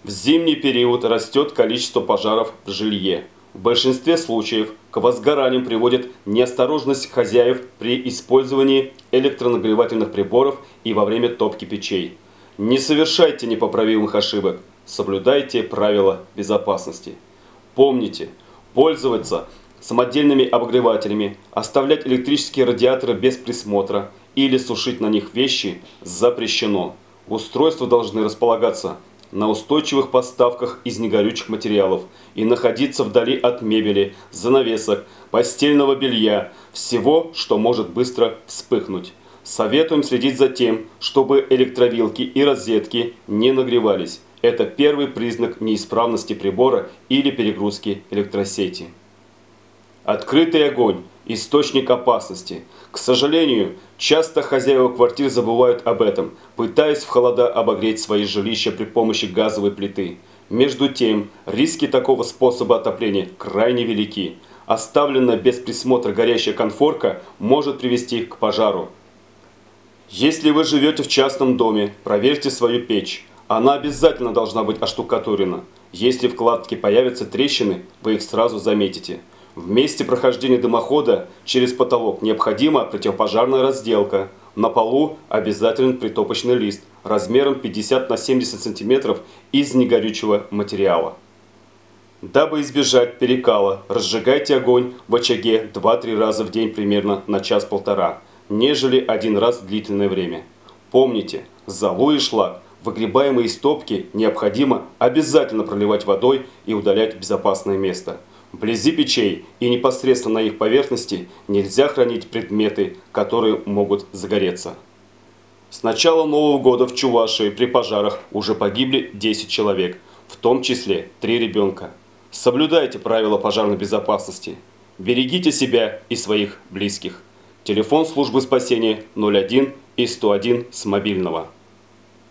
В зимний период растет количество пожаров в жилье. В большинстве случаев к возгораниям приводит неосторожность хозяев при использовании электронагревательных приборов и во время топки печей. Не совершайте непоправимых ошибок, соблюдайте правила безопасности. Помните, пользоваться самодельными обогревателями, оставлять электрические радиаторы без присмотра или сушить на них вещи запрещено. Устройства должны располагаться на устойчивых подставках из негорючих материалов и находиться вдали от мебели, занавесок, постельного белья, всего, что может быстро вспыхнуть. Советуем следить за тем, чтобы электровилки и розетки не нагревались. Это первый признак неисправности прибора или перегрузки электросети. Открытый огонь – источник опасности. К сожалению, часто хозяева квартир забывают об этом, пытаясь в холода обогреть свои жилища при помощи газовой плиты. Между тем, риски такого способа отопления крайне велики. Оставленная без присмотра горящая конфорка может привести к пожару. Если вы живете в частном доме, проверьте свою печь. Она обязательно должна быть оштукатурена. Если в кладке появятся трещины, вы их сразу заметите. В месте прохождения дымохода через потолок необходима противопожарная разделка. На полу обязателен притопочный лист размером 50 на 70 см из негорючего материала. Дабы избежать перекала, разжигайте огонь в очаге 2-3 раза в день примерно на час-полтора, нежели один раз в длительное время. Помните, золу и шлак, выгребаемые из топки, необходимо обязательно проливать водой и удалять в безопасное место. Вблизи печей и непосредственно на их поверхности нельзя хранить предметы, которые могут загореться. С начала Нового года в Чувашии при пожарах уже погибли 10 человек, в том числе 3 ребенка. Соблюдайте правила пожарной безопасности. Берегите себя и своих близких. Телефон службы спасения 01 и 101 с мобильного.